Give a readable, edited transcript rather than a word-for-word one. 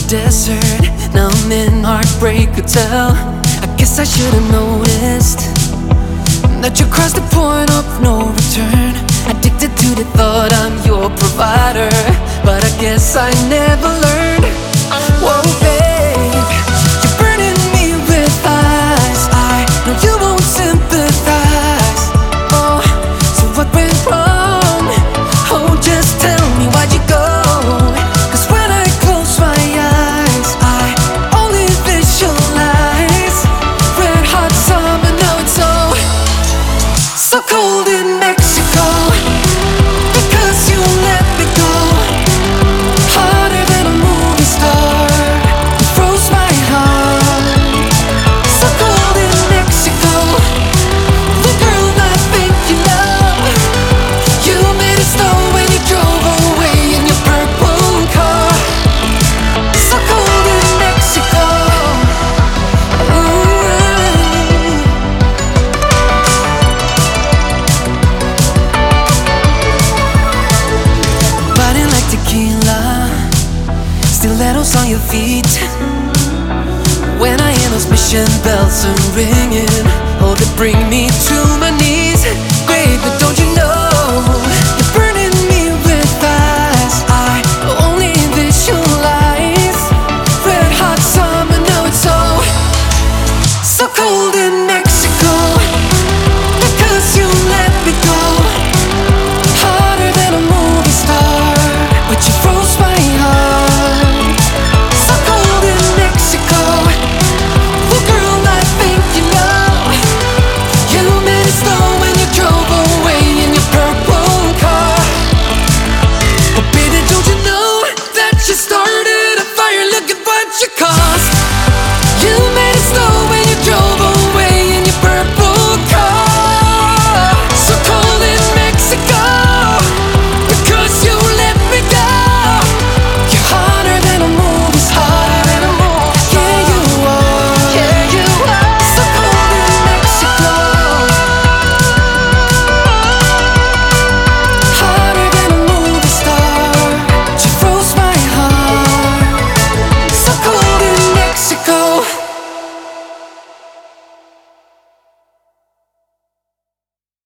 desert. Now I'm in Heartbreak Hotel. I guess I should've noticed that you crossed the point of no return. Addicted to the thought I'm your provider, but I guess I never learned. Whoa, babe, you're burning me with eyes. I know you won't sympathize. Oh, so what went wrong? Oh, just tell me, why'd you go? Cause when I close my eyes, I only visualize red hot summer. Now it's so cold in Mexico, because you let me go. Harder than a movie star, you froze my heart. So cold in Mexico, the girl I think you love. You made it snow when you drove away in your purple car. So cold in Mexico. Ooh. Body like tequila, stilettos on your feet. When I hear those mission bells are ringing, oh, they bring me to my knees. Baby, don't you know